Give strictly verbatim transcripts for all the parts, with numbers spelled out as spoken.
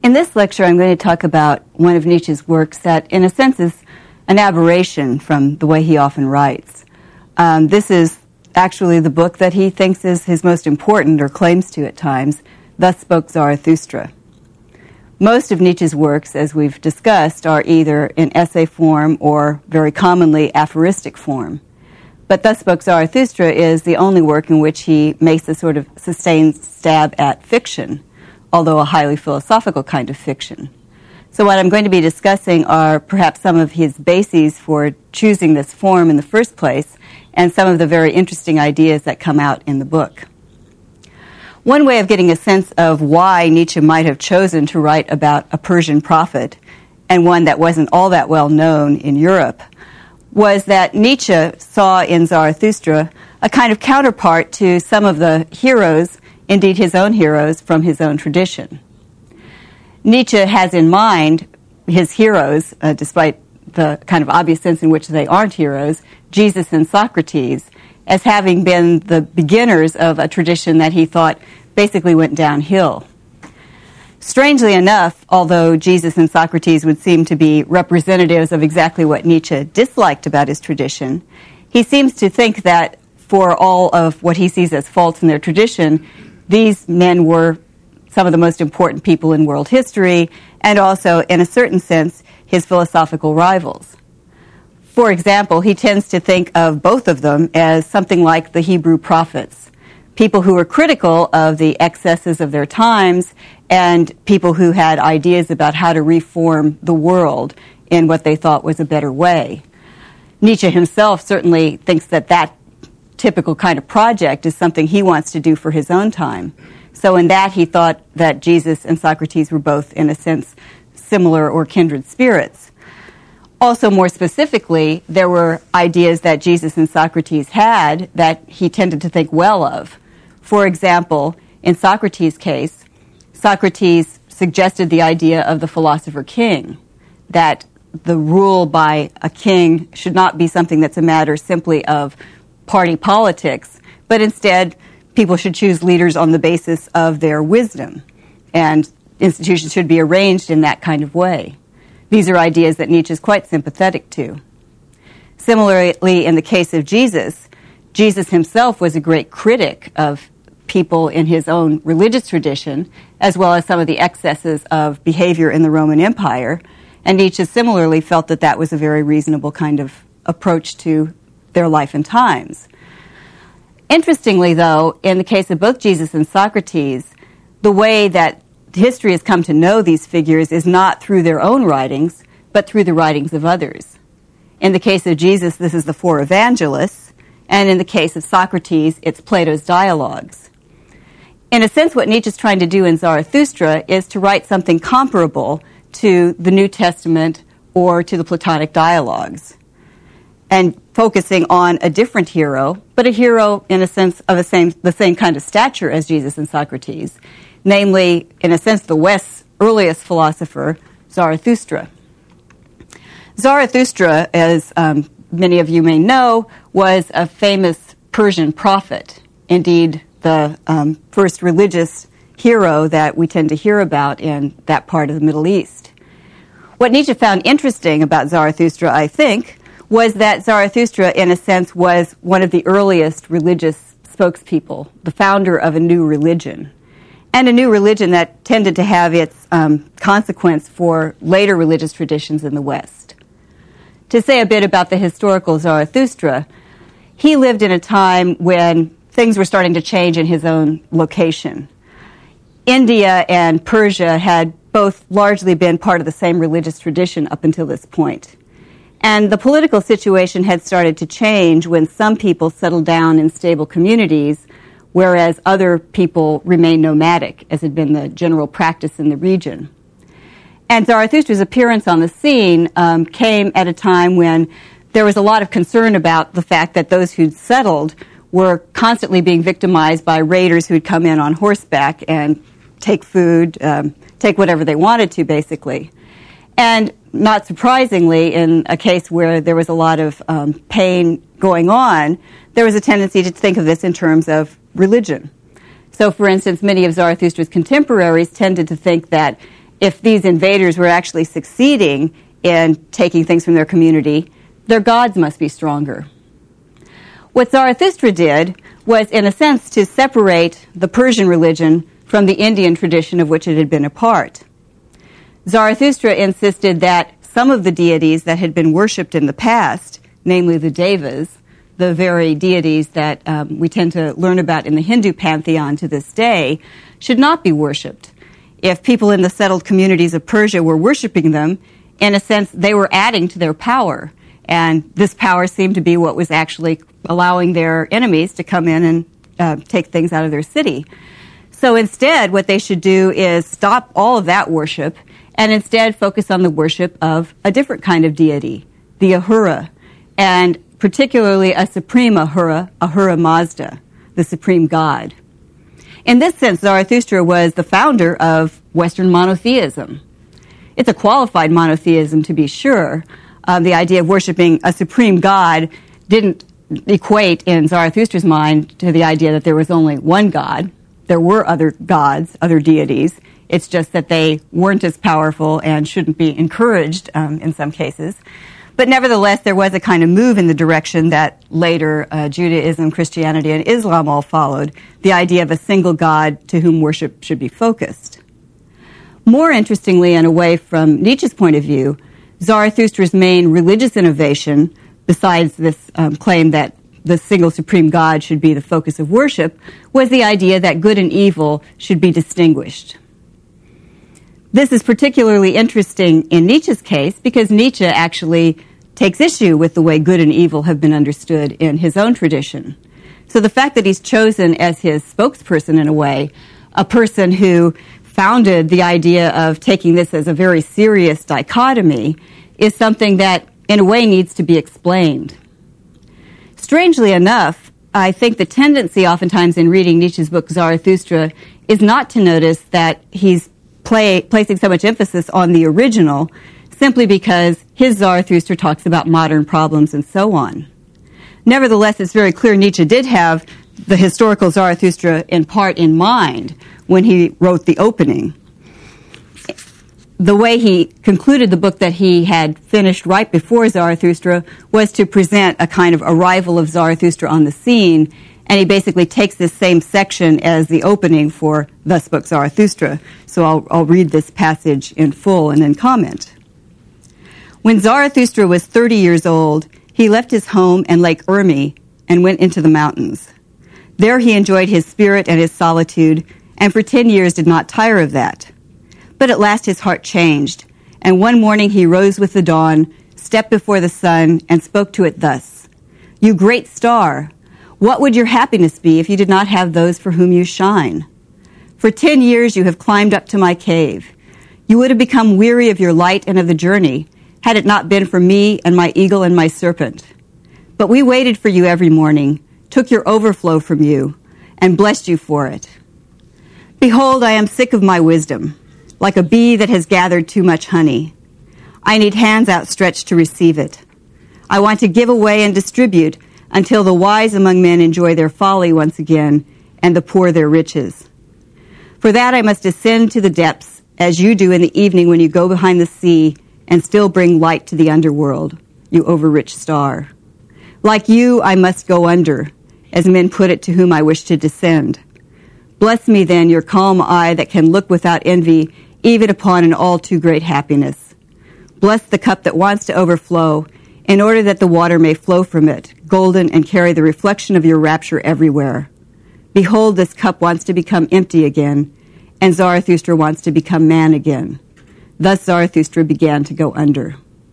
In this lecture, I'm going to talk about one of Nietzsche's works that, in a sense, is an aberration from the way he often writes. Um, this is actually the book that he thinks is his most important, or claims to at times, Thus Spoke Zarathustra. Most of Nietzsche's works, as we've discussed, are either in essay form or, very commonly, aphoristic form. But Thus Spoke Zarathustra is the only work in which he makes a sort of sustained stab at fiction, although a highly philosophical kind of fiction. So what I'm going to be discussing are perhaps some of his bases for choosing this form in the first place, and some of the very interesting ideas that come out in the book. One way of getting a sense of why Nietzsche might have chosen to write about a Persian prophet, and one that wasn't all that well known in Europe, was that Nietzsche saw in Zarathustra a kind of counterpart to some of the heroes, indeed his own heroes, from his own tradition. Nietzsche has in mind his heroes, uh, despite the kind of obvious sense in which they aren't heroes, Jesus and Socrates, as having been the beginners of a tradition that he thought basically went downhill. Strangely enough, although Jesus and Socrates would seem to be representatives of exactly what Nietzsche disliked about his tradition, he seems to think that for all of what he sees as faults in their tradition, these men were some of the most important people in world history, and also, in a certain sense, his philosophical rivals. For example, he tends to think of both of them as something like the Hebrew prophets, people who were critical of the excesses of their times, and people who had ideas about how to reform the world in what they thought was a better way. Nietzsche himself certainly thinks that that typical kind of project is something he wants to do for his own time. So in that, he thought that Jesus and Socrates were both, in a sense, similar or kindred spirits. Also, more specifically, there were ideas that Jesus and Socrates had that he tended to think well of. For example, in Socrates' case, Socrates suggested the idea of the philosopher king, that the rule by a king should not be something that's a matter simply of party politics, but instead people should choose leaders on the basis of their wisdom, and institutions should be arranged in that kind of way. These are ideas that Nietzsche is quite sympathetic to. Similarly, in the case of Jesus, Jesus himself was a great critic of people in his own religious tradition, as well as some of the excesses of behavior in the Roman Empire, and Nietzsche similarly felt that that was a very reasonable kind of approach to their life and times. Interestingly, though, in the case of both Jesus and Socrates, the way that history has come to know these figures is not through their own writings, but through the writings of others. In the case of Jesus, this is the four evangelists, and in the case of Socrates, it's Plato's dialogues. In a sense, what Nietzsche is trying to do in Zarathustra is to write something comparable to the New Testament or to the Platonic dialogues, and focusing on a different hero, but a hero in a sense of the same, the same kind of stature as Jesus and Socrates, namely, in a sense, the West's earliest philosopher, Zarathustra. Zarathustra, as um, many of you may know, was a famous Persian prophet, indeed the um, first religious hero that we tend to hear about in that part of the Middle East. What Nietzsche found interesting about Zarathustra, I think, was that Zarathustra, in a sense, was one of the earliest religious spokespeople, the founder of a new religion, and a new religion that tended to have its um, consequence for later religious traditions in the West. To say a bit about the historical Zarathustra, he lived in a time when things were starting to change in his own location. India and Persia had both largely been part of the same religious tradition up until this point. And the political situation had started to change when some people settled down in stable communities, whereas other people remained nomadic, as had been the general practice in the region. And Zarathustra's appearance on the scene um, came at a time when there was a lot of concern about the fact that those who'd settled were constantly being victimized by raiders who'd come in on horseback and take food, um, take whatever they wanted to, basically. And not surprisingly, in a case where there was a lot of um, pain going on, there was a tendency to think of this in terms of religion. So, for instance, many of Zarathustra's contemporaries tended to think that if these invaders were actually succeeding in taking things from their community, their gods must be stronger. What Zarathustra did was, in a sense, to separate the Persian religion from the Indian tradition of which it had been a part. Zarathustra insisted that some of the deities that had been worshipped in the past, namely the Devas, the very deities that um, we tend to learn about in the Hindu pantheon to this day, should not be worshipped. If people in the settled communities of Persia were worshipping them, in a sense, they were adding to their power. And this power seemed to be what was actually allowing their enemies to come in and uh, take things out of their city. So instead, what they should do is stop all of that worship and instead focus on the worship of a different kind of deity, the Ahura, and particularly a supreme Ahura, Ahura Mazda, the supreme god. In this sense, Zarathustra was the founder of Western monotheism. It's a qualified monotheism, to be sure. Uh, the idea of worshiping a supreme god didn't equate in Zarathustra's mind to the idea that there was only one god. There were other gods, other deities. It's just that they weren't as powerful and shouldn't be encouraged um, in some cases. But nevertheless, there was a kind of move in the direction that later uh, Judaism, Christianity, and Islam all followed, the idea of a single God to whom worship should be focused. More interestingly, and away from Nietzsche's point of view, Zarathustra's main religious innovation, besides this um, claim that the single supreme God should be the focus of worship, was the idea that good and evil should be distinguished. This is particularly interesting in Nietzsche's case because Nietzsche actually takes issue with the way good and evil have been understood in his own tradition. So the fact that he's chosen as his spokesperson, in a way, a person who founded the idea of taking this as a very serious dichotomy, is something that, in a way, needs to be explained. Strangely enough, I think the tendency oftentimes in reading Nietzsche's book Zarathustra is not to notice that he's play, placing so much emphasis on the original simply because his Zarathustra talks about modern problems and so on. Nevertheless, it's very clear Nietzsche did have the historical Zarathustra in part in mind when he wrote the opening. The way he concluded the book that he had finished right before Zarathustra was to present a kind of arrival of Zarathustra on the scene, and he basically takes this same section as the opening for Thus Spoke Zarathustra. So I'll, I'll read this passage in full and then comment. When Zarathustra was thirty years old, he left his home and Lake Urmi and went into the mountains. There he enjoyed his spirit and his solitude, and for ten years did not tire of that. But at last his heart changed, and one morning he rose with the dawn, stepped before the sun, and spoke to it thus, "You great star, what would your happiness be if you did not have those for whom you shine? For ten years you have climbed up to my cave. You would have become weary of your light and of the journey, had it not been for me and my eagle and my serpent. But we waited for you every morning, took your overflow from you, and blessed you for it. Behold, I am sick of my wisdom, like a bee that has gathered too much honey. I need hands outstretched to receive it. I want to give away and distribute until the wise among men enjoy their folly once again, and the poor their riches. For that I must ascend to the depths, as you do in the evening when you go behind the sea and still bring light to the underworld, you overrich star. Like you, I must go under, as men put it to whom I wish to descend. Bless me then, your calm eye that can look without envy even upon an all too great happiness. Bless the cup that wants to overflow, in order that the water may flow from it, golden, and carry the reflection of your rapture everywhere. Behold, this cup wants to become empty again, and Zarathustra wants to become man again. Thus Zarathustra began to go under."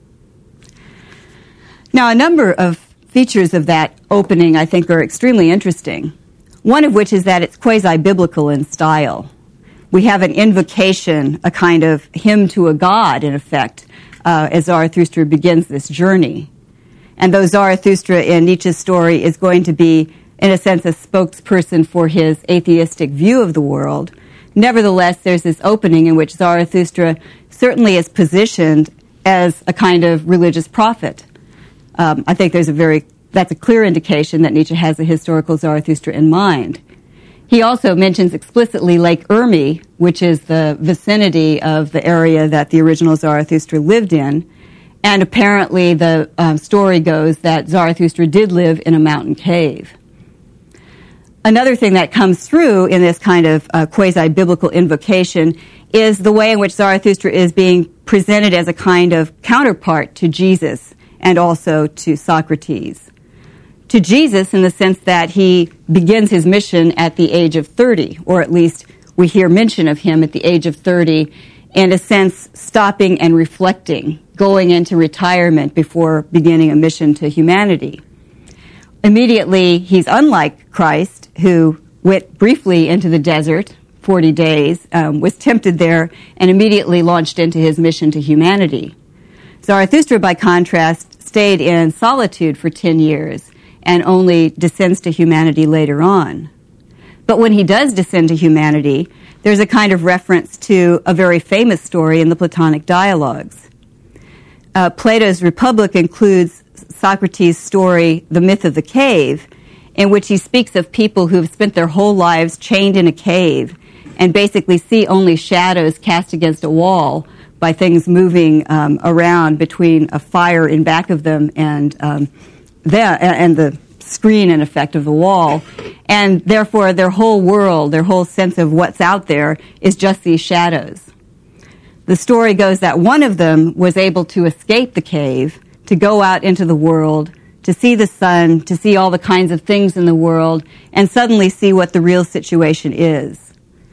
Now, a number of features of that opening, I think, are extremely interesting. One of which is that it's quasi-biblical in style. We have an invocation, a kind of hymn to a god, in effect, uh, as Zarathustra begins this journey. And though Zarathustra in Nietzsche's story is going to be, in a sense, a spokesperson for his atheistic view of the world, nevertheless, there's this opening in which Zarathustra certainly is positioned as a kind of religious prophet. Um, I think there's a very that's a clear indication that Nietzsche has a historical Zarathustra in mind. He also mentions explicitly Lake Urmi, which is the vicinity of the area that the original Zarathustra lived in. And apparently the um, story goes that Zarathustra did live in a mountain cave. Another thing that comes through in this kind of uh, quasi-biblical invocation is the way in which Zarathustra is being presented as a kind of counterpart to Jesus and also to Socrates. To Jesus in the sense that he begins his mission at the age of thirty, or at least we hear mention of him at the age of thirty, in a sense stopping and reflecting, going into retirement before beginning a mission to humanity. Immediately, he's unlike Christ, who went briefly into the desert, forty days, um, was tempted there, and immediately launched into his mission to humanity. Zarathustra, by contrast, stayed in solitude for ten years and only descends to humanity later on. But when he does descend to humanity, there's a kind of reference to a very famous story in the Platonic dialogues. Uh, Plato's Republic includes Socrates' story, The Myth of the Cave, in which he speaks of people who have spent their whole lives chained in a cave and basically see only shadows cast against a wall by things moving um, around between a fire in back of them and um, the, and the screen, in effect, of the wall. And therefore, their whole world, their whole sense of what's out there is just these shadows. The story goes that one of them was able to escape the cave, to go out into the world, to see the sun, to see all the kinds of things in the world, and suddenly see what the real situation is.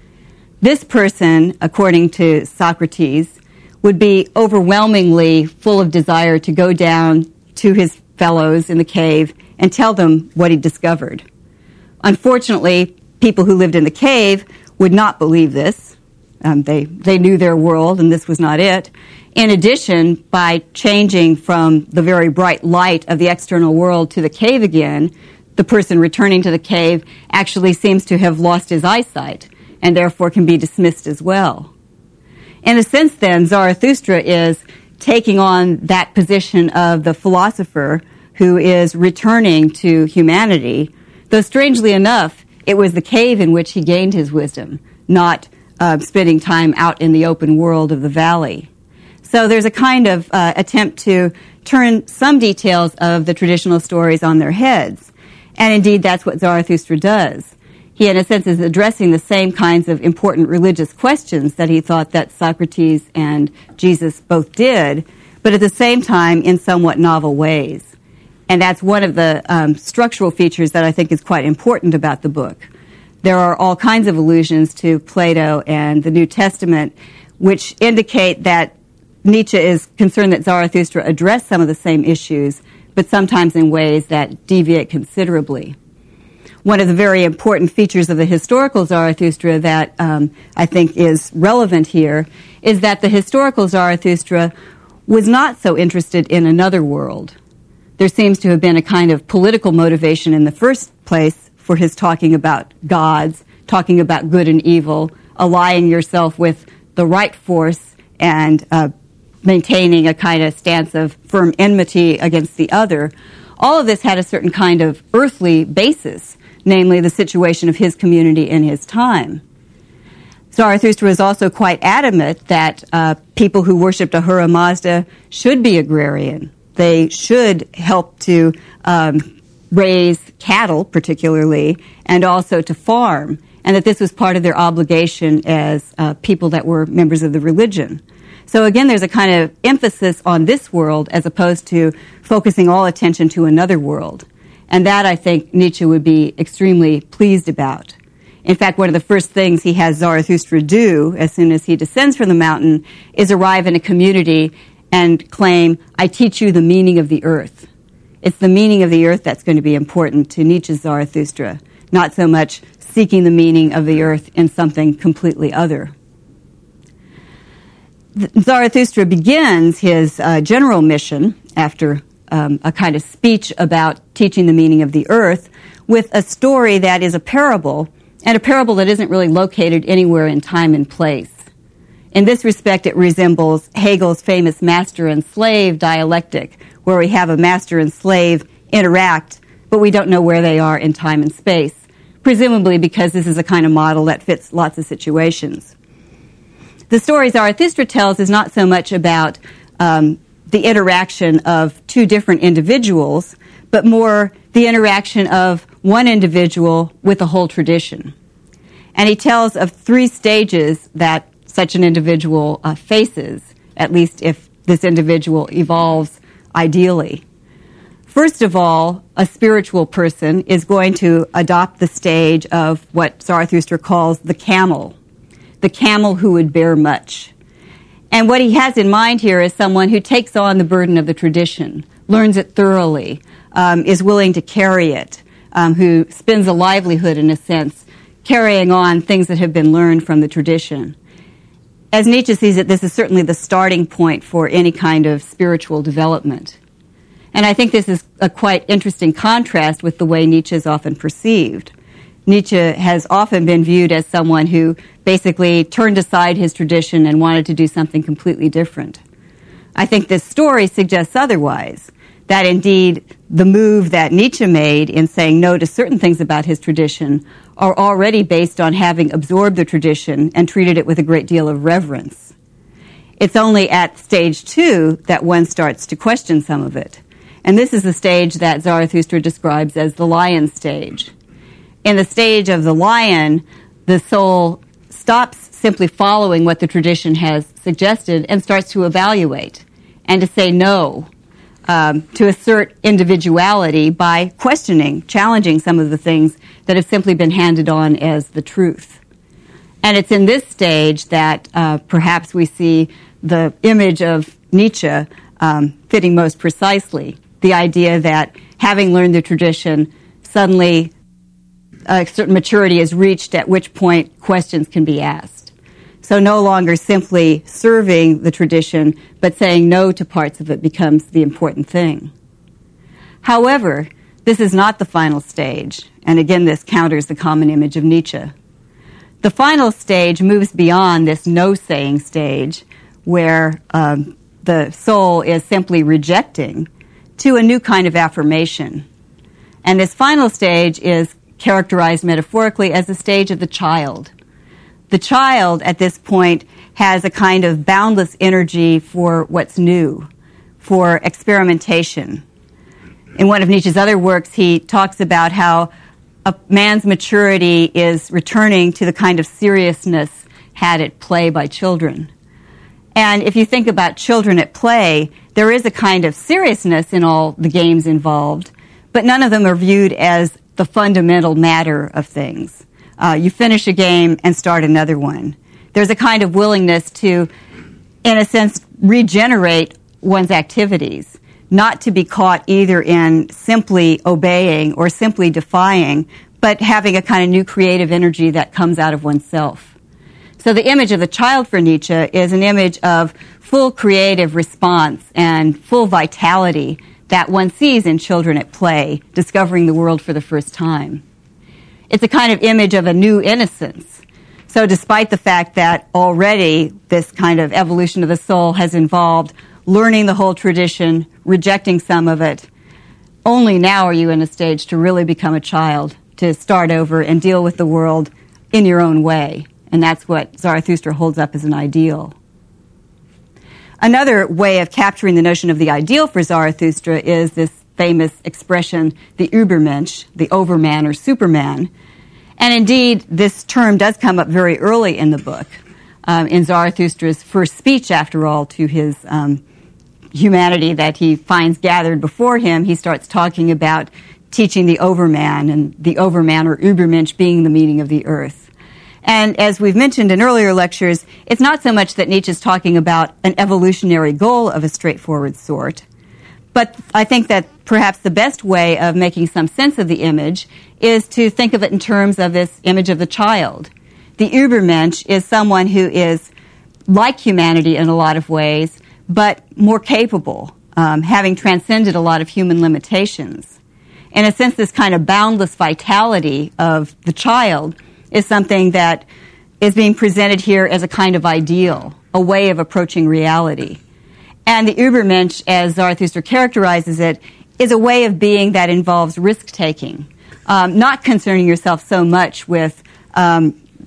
This person, according to Socrates, would be overwhelmingly full of desire to go down to his fellows in the cave and tell them what he discovered. Unfortunately, people who lived in the cave would not believe this. Um, they, they knew their world, and this was not it. In addition, by changing from the very bright light of the external world to the cave again, the person returning to the cave actually seems to have lost his eyesight, and therefore can be dismissed as well. In a sense, then, Zarathustra is taking on that position of the philosopher who is returning to humanity, though strangely enough, it was the cave in which he gained his wisdom, not uh, spending time out in the open world of the valley. So there's a kind of uh, attempt to turn some details of the traditional stories on their heads. And indeed, that's what Zarathustra does. He, in a sense, is addressing the same kinds of important religious questions that he thought that Socrates and Jesus both did, but at the same time in somewhat novel ways. And that's one of the um, structural features that I think is quite important about the book. There are all kinds of allusions to Plato and the New Testament, which indicate that Nietzsche is concerned that Zarathustra addressed some of the same issues, but sometimes in ways that deviate considerably. One of the very important features of the historical Zarathustra that um, I think is relevant here is that the historical Zarathustra was not so interested in another world. There seems to have been a kind of political motivation in the first place for his talking about gods, talking about good and evil, allying yourself with the right force, and uh, maintaining a kind of stance of firm enmity against the other. All of this had a certain kind of earthly basis, namely the situation of his community in his time. Zarathustra was also quite adamant that uh, people who worshipped Ahura Mazda should be agrarian. They should help to um, raise cattle, particularly, and also to farm, and that this was part of their obligation as uh, people that were members of the religion. So again, there's a kind of emphasis on this world as opposed to focusing all attention to another world. And that, I think, Nietzsche would be extremely pleased about. In fact, one of the first things he has Zarathustra do as soon as he descends from the mountain is arrive in a community and claim, I teach you the meaning of the earth. It's the meaning of the earth that's going to be important to Nietzsche's Zarathustra, not so much seeking the meaning of the earth in something completely other. Zarathustra begins his uh, general mission after um, a kind of speech about teaching the meaning of the earth with a story that is a parable, and a parable that isn't really located anywhere in time and place. In this respect, it resembles Hegel's famous master and slave dialectic, where we have a master and slave interact, but we don't know where they are in time and space, presumably because this is a kind of model that fits lots of situations. the story Zarathustra tells is not so much about um, the interaction of two different individuals, but more the interaction of one individual with a whole tradition. And he tells of three stages that such an individual uh, faces, at least if this individual evolves ideally. First of all, a spiritual person is going to adopt the stage of what Zarathustra calls the camel, the camel who would bear much. And what he has in mind here is someone who takes on the burden of the tradition, learns it thoroughly, um, is willing to carry it, um, who spends a livelihood, in a sense, carrying on things that have been learned from the tradition. As Nietzsche sees it, this is certainly the starting point for any kind of spiritual development. And I think this is a quite interesting contrast with the way Nietzsche is often perceived. Nietzsche has often been viewed as someone who basically turned aside his tradition and wanted to do something completely different. I think this story suggests otherwise, that indeed the move that Nietzsche made in saying no to certain things about his tradition are already based on having absorbed the tradition and treated it with a great deal of reverence. It's only at stage two that one starts to question some of it. And this is the stage that Zarathustra describes as the lion stage. In the stage of the lion, the soul stops simply following what the tradition has suggested and starts to evaluate and to say no, um, to assert individuality by questioning, challenging some of the things that have simply been handed on as the truth. And it's in this stage that uh, perhaps we see the image of Nietzsche um, fitting most precisely. The idea that having learned the tradition, suddenly a certain maturity is reached, at which point questions can be asked. So no longer simply serving the tradition, but saying no to parts of it becomes the important thing. However, this is not the final stage, and again this counters the common image of Nietzsche. The final stage moves beyond this no-saying stage, where um, the soul is simply rejecting, to a new kind of affirmation. And this final stage is characterized metaphorically as the stage of the child. The child, at this point, has a kind of boundless energy for what's new, for experimentation. In one of Nietzsche's other works, he talks about how a man's maturity is returning to the kind of seriousness had at play by children. And if you think about children at play, there is a kind of seriousness in all the games involved, but none of them are viewed as the fundamental matter of things. Uh, you finish a game and start another one. There's a kind of willingness to, in a sense, regenerate one's activities, not to be caught either in simply obeying or simply defying, but having a kind of new creative energy that comes out of oneself. So the image of the child for Nietzsche is an image of full creative response and full vitality that one sees in children at play, discovering the world for the first time. It's a kind of image of a new innocence. So despite the fact that already this kind of evolution of the soul has involved learning the whole tradition, rejecting some of it, only now are you in a stage to really become a child, to start over and deal with the world in your own way. And that's what Zarathustra holds up as an ideal. Another way of capturing the notion of the ideal for Zarathustra is this famous expression, the Übermensch, the overman or superman. And indeed, this term does come up very early in the book. Um, in Zarathustra's first speech, after all, to his um, humanity that he finds gathered before him, he starts talking about teaching the overman, and the overman or Übermensch being the meaning of the earth. And as we've mentioned in earlier lectures, it's not so much that Nietzsche's talking about an evolutionary goal of a straightforward sort, but I think that perhaps the best way of making some sense of the image is to think of it in terms of this image of the child. The Übermensch is someone who is like humanity in a lot of ways, but more capable, um, having transcended a lot of human limitations. In a sense, this kind of boundless vitality of the child is something that is being presented here as a kind of ideal, a way of approaching reality. And the Übermensch, as Zarathustra characterizes it, is a way of being that involves risk-taking, um, not concerning yourself so much with um,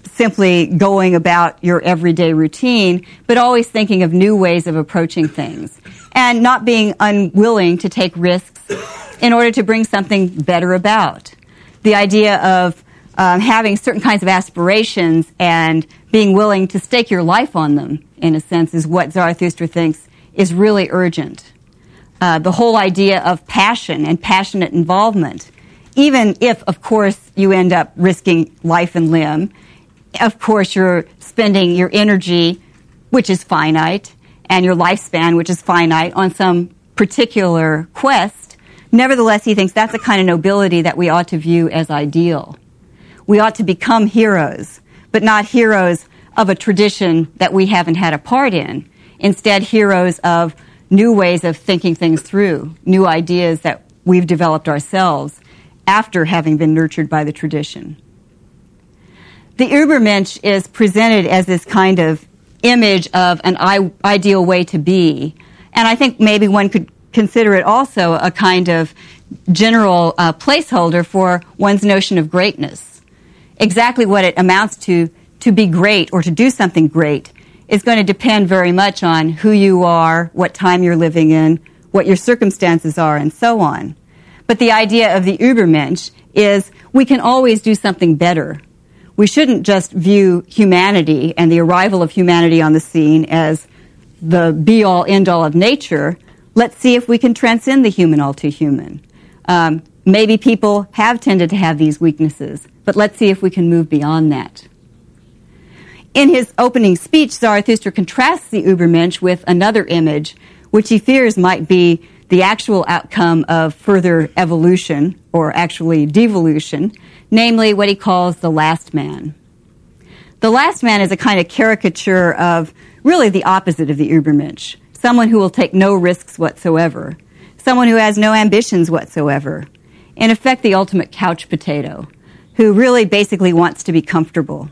simply going about your everyday routine, but always thinking of new ways of approaching things and not being unwilling to take risks in order to bring something better about. The idea of um, having certain kinds of aspirations and being willing to stake your life on them, in a sense, is what Zarathustra thinks is really urgent. Uh, the whole idea of passion and passionate involvement, even if, of course, you end up risking life and limb, of course, you're spending your energy, which is finite, and your lifespan, which is finite, on some particular quest. Nevertheless, he thinks that's a kind of nobility that we ought to view as ideal. We ought to become heroes, but not heroes of a tradition that we haven't had a part in. Instead, heroes of new ways of thinking things through, new ideas that we've developed ourselves after having been nurtured by the tradition. The Übermensch is presented as this kind of image of an I- ideal way to be. And I think maybe one could consider it also a kind of general uh, placeholder for one's notion of greatness. Exactly what it amounts to, to be great or to do something great, is going to depend very much on who you are, what time you're living in, what your circumstances are, and so on. But the idea of the Übermensch is we can always do something better. We shouldn't just view humanity and the arrival of humanity on the scene as the be-all, end-all of nature. Let's see if we can transcend the human all too human. Um, maybe people have tended to have these weaknesses, but let's see if we can move beyond that. In his opening speech, Zarathustra contrasts the Übermensch with another image, which he fears might be the actual outcome of further evolution, or actually devolution, namely what he calls the last man. The last man is a kind of caricature of really the opposite of the Übermensch, someone who will take no risks whatsoever, someone who has no ambitions whatsoever, in effect the ultimate couch potato, who really basically wants to be comfortable.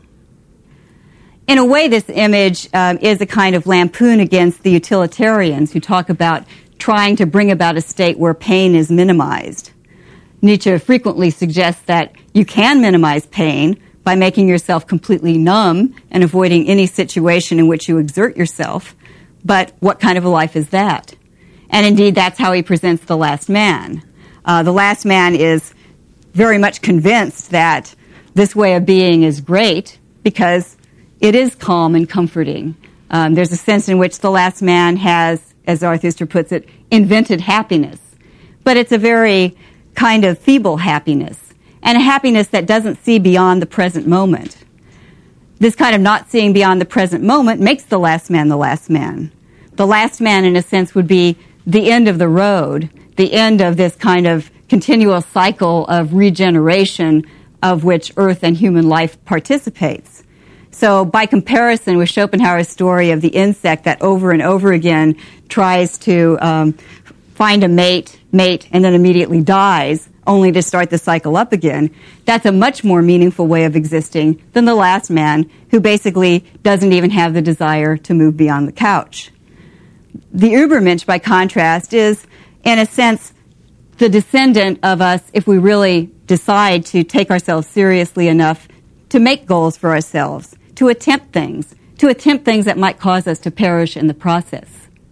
In a way, this image um, is a kind of lampoon against the utilitarians who talk about trying to bring about a state where pain is minimized. Nietzsche frequently suggests that you can minimize pain by making yourself completely numb and avoiding any situation in which you exert yourself. But what kind of a life is that? And indeed, that's how he presents the last man. Uh, the last man is very much convinced that this way of being is great because it is calm and comforting. Um, there's a sense in which the last man has, as Zarathustra puts it, invented happiness. But it's a very kind of feeble happiness, and a happiness that doesn't see beyond the present moment. This kind of not seeing beyond the present moment makes the last man the last man. The last man, in a sense, would be the end of the road, the end of this kind of continual cycle of regeneration of which Earth and human life participates. So by comparison with Schopenhauer's story of the insect that over and over again tries to um, find a mate, mate, and then immediately dies, only to start the cycle up again, that's a much more meaningful way of existing than the last man, who basically doesn't even have the desire to move beyond the couch. The Übermensch, by contrast, is, in a sense, the descendant of us if we really decide to take ourselves seriously enough to make goals for ourselves, to attempt things, to attempt things that might cause us to perish in the process.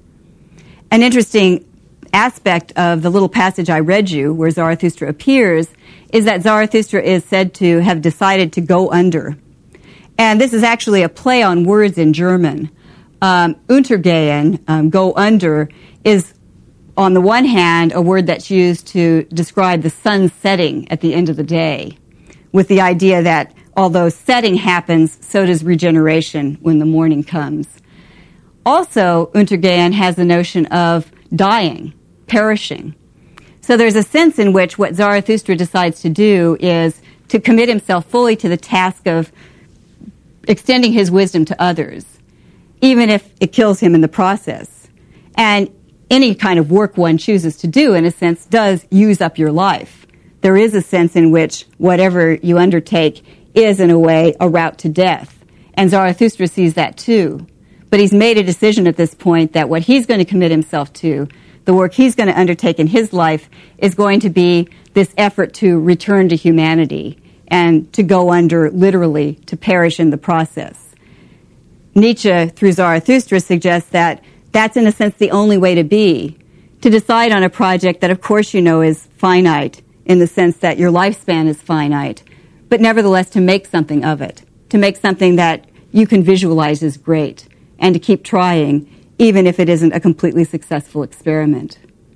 An interesting aspect of the little passage I read you, where Zarathustra appears, is that Zarathustra is said to have decided to go under. And this is actually a play on words in German. Um, Untergehen, um, go under, is on the one hand a word that's used to describe the sun setting at the end of the day, with the idea that although setting happens, so does regeneration when the morning comes. Also, Untergehen has the notion of dying, perishing. So there's a sense in which what Zarathustra decides to do is to commit himself fully to the task of extending his wisdom to others, even if it kills him in the process. And any kind of work one chooses to do, in a sense, does use up your life. There is a sense in which whatever you undertake is, in a way, a route to death. And Zarathustra sees that too. But he's made a decision at this point that what he's going to commit himself to, the work he's going to undertake in his life, is going to be this effort to return to humanity and to go under, literally, to perish in the process. Nietzsche, through Zarathustra, suggests that that's in a sense the only way to be, to decide on a project that of course you know is finite, in the sense that your lifespan is finite, but nevertheless to make something of it, to make something that you can visualize as great, and to keep trying, even if it isn't a completely successful experiment.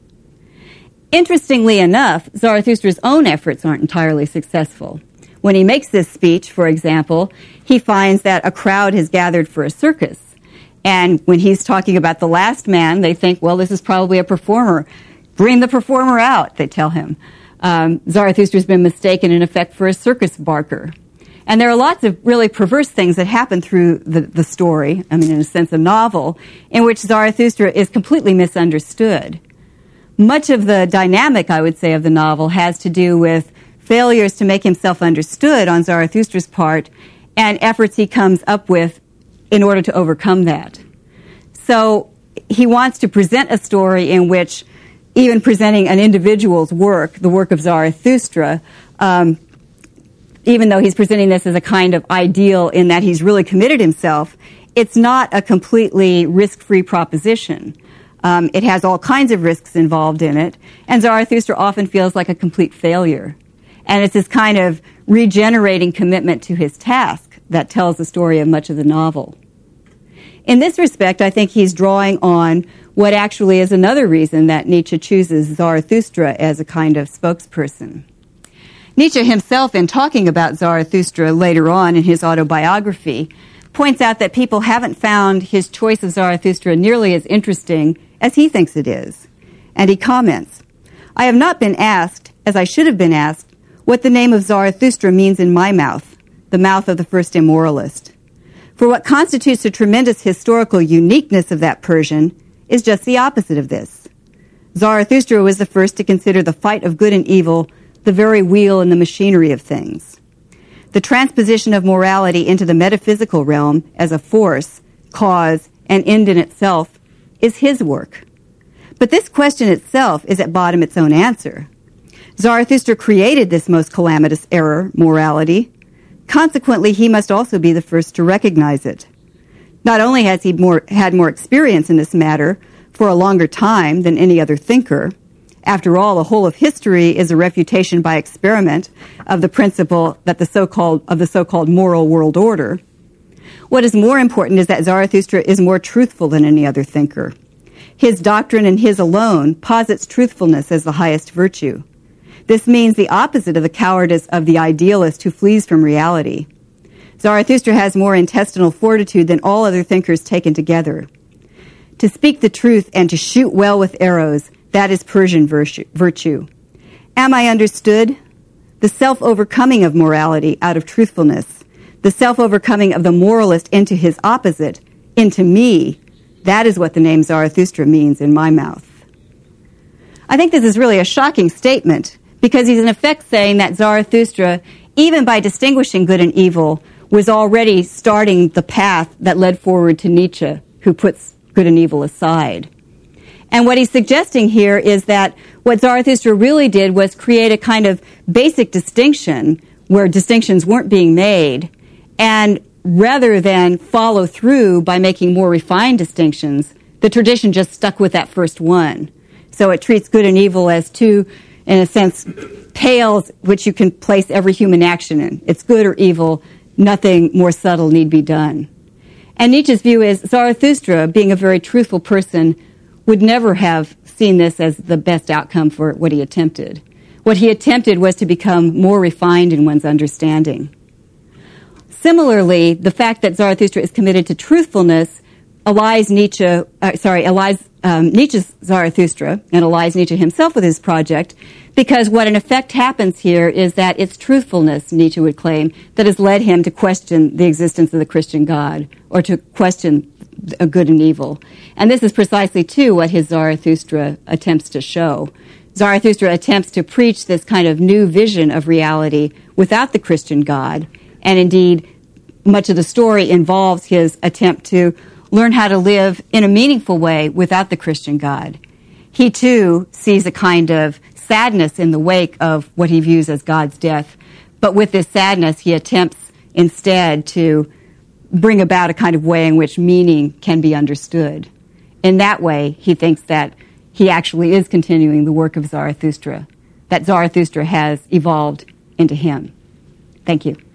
Interestingly enough, Zarathustra's own efforts aren't entirely successful. When he makes this speech, for example, he finds that a crowd has gathered for a circus. And when he's talking about the last man, they think, well, this is probably a performer. Bring the performer out, they tell him. Um, Zarathustra's been mistaken, in effect, for a circus barker. And there are lots of really perverse things that happen through the, the story, I mean, in a sense, a novel, in which Zarathustra is completely misunderstood. Much of the dynamic, I would say, of the novel has to do with failures to make himself understood on Zarathustra's part and efforts he comes up with in order to overcome that. So he wants to present a story in which, even presenting an individual's work, the work of Zarathustra, um, even though he's presenting this as a kind of ideal in that he's really committed himself, it's not a completely risk-free proposition. Um, it has all kinds of risks involved in it, and Zarathustra often feels like a complete failure. And it's this kind of regenerating commitment to his task that tells the story of much of the novel. In this respect, I think he's drawing on what actually is another reason that Nietzsche chooses Zarathustra as a kind of spokesperson. Nietzsche himself, in talking about Zarathustra later on in his autobiography, points out that people haven't found his choice of Zarathustra nearly as interesting as he thinks it is. And he comments, "I have not been asked, as I should have been asked, what the name of Zarathustra means in my mouth, the mouth of the first immoralist. For what constitutes the tremendous historical uniqueness of that Persian is just the opposite of this. Zarathustra was the first to consider the fight of good and evil the very wheel in the machinery of things. The transposition of morality into the metaphysical realm as a force, cause, and end in itself is his work. But this question itself is at bottom its own answer. Zarathustra created this most calamitous error, morality. Consequently, he must also be the first to recognize it. Not only has he more, had more experience in this matter for a longer time than any other thinker, after all, the whole of history is a refutation by experiment of the principle that the so-called of the so-called moral world order. What is more important is that Zarathustra is more truthful than any other thinker. His doctrine and his alone posits truthfulness as the highest virtue. This means the opposite of the cowardice of the idealist who flees from reality. Zarathustra has more intestinal fortitude than all other thinkers taken together. To speak the truth and to shoot well with arrows, that is Persian virtue. Am I understood? The self-overcoming of morality out of truthfulness, the self-overcoming of the moralist into his opposite, into me, that is what the name Zarathustra means in my mouth." I think this is really a shocking statement, because he's in effect saying that Zarathustra, even by distinguishing good and evil, was already starting the path that led forward to Nietzsche, who puts good and evil aside. And what he's suggesting here is that what Zarathustra really did was create a kind of basic distinction where distinctions weren't being made, and rather than follow through by making more refined distinctions, the tradition just stuck with that first one. So it treats good and evil as two, in a sense, pails which you can place every human action in. It's good or evil, nothing more subtle need be done. And Nietzsche's view is Zarathustra, being a very truthful person, would never have seen this as the best outcome for what he attempted. What he attempted was to become more refined in one's understanding. Similarly, the fact that Zarathustra is committed to truthfulness allies Nietzsche, uh, sorry, allies um, Nietzsche's Zarathustra and allies Nietzsche himself with his project, because what in effect happens here is that it's truthfulness, Nietzsche would claim, that has led him to question the existence of the Christian God, or to question a good and evil. And this is precisely, too, what his Zarathustra attempts to show. Zarathustra attempts to preach this kind of new vision of reality without the Christian God, and indeed, much of the story involves his attempt to learn how to live in a meaningful way without the Christian God. He, too, sees a kind of sadness in the wake of what he views as God's death, But with this sadness, he attempts instead to bring about a kind of way in which meaning can be understood. In that way, he thinks that he actually is continuing the work of Zarathustra, that Zarathustra has evolved into him. Thank you.